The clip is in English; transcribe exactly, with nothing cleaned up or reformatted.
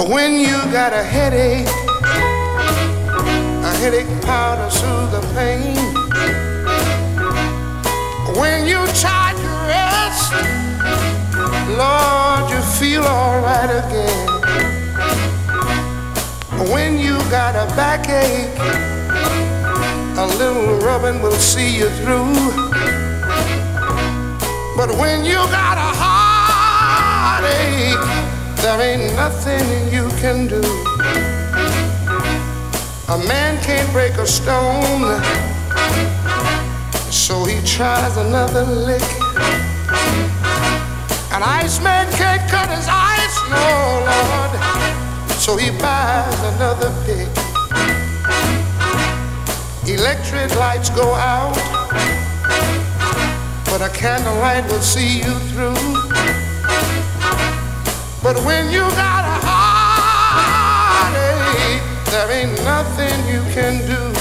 When you got a headache, a headache powder soothe the pain. When you try to rest, Lord, you feel all right again. When you got a backache, a little rubbing will see you through. But when you got a heartache, there ain't nothing you can do. A man can't break a stone, so he tries another lick. An iceman can't cut his ice, no, Lord, so he buys another pick. Electric lights go out, but a candlelight will see you through. But when you got a heartache, there ain't nothing you can do.